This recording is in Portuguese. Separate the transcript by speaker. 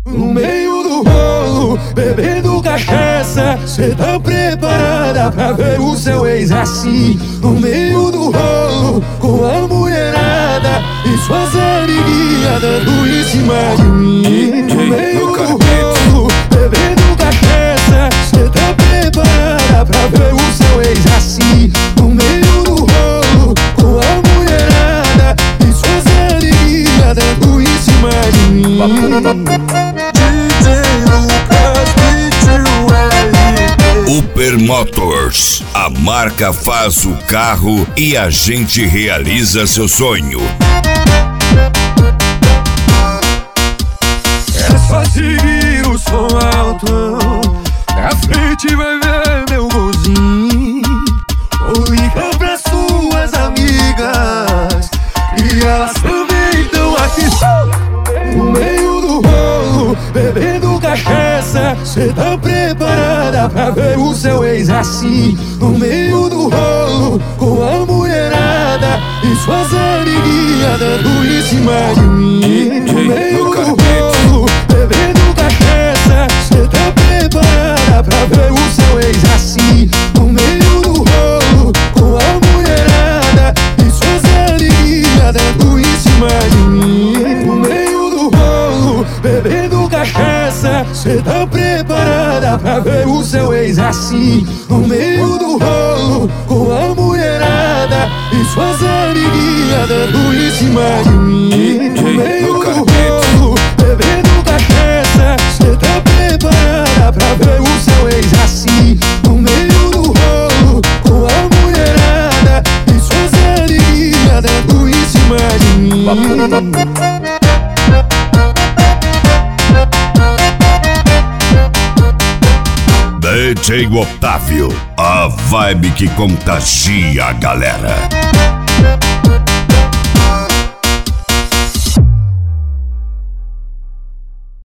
Speaker 1: No meio do rolo, bebendo cachaça, cê tá preparada pra ver o seu ex assim? No meio do rolo, com a mulherada e suas amiguinhas dando em cima de mim. No meio do rolo, bebendo cachaça, cê tá preparada pra ver o seu ex assim? No meio do rolo, com a mulherada e suas amiguinhas dando em cima de mim.
Speaker 2: Uber Motors, a marca faz o carro e a gente realiza seu sonho.
Speaker 1: É só seguir o som alto, pra frente vai ver meu golzinho. Ou liga pra suas amigas, e elas também estão aqui. No meio do rolo, bebendo cachaça, cê tá preparada pra ver o seu ex assim? No meio do rolo, com a mulherada e suas amiguinhas dando em cima de mim. No meio do rolo, bebendo cachaça, cê tá preparada pra ver o seu ex assim? No meio do rolo, com a mulherada e suas amiguinhas dando em cima de mim. No meio do rolo, bebendo cachaça, cê tá preparada pra ver o seu ex assim? No meio do rolo, com a mulherada e suas amiguinhas dando em cima de mim. No meio do rolo, bebendo cachaça, cê tá preparada pra ver o seu ex assim? No meio do rolo, com a mulherada e suas amiguinhas dando em cima de mim.
Speaker 2: DJ Otávio, a vibe que contagia a galera.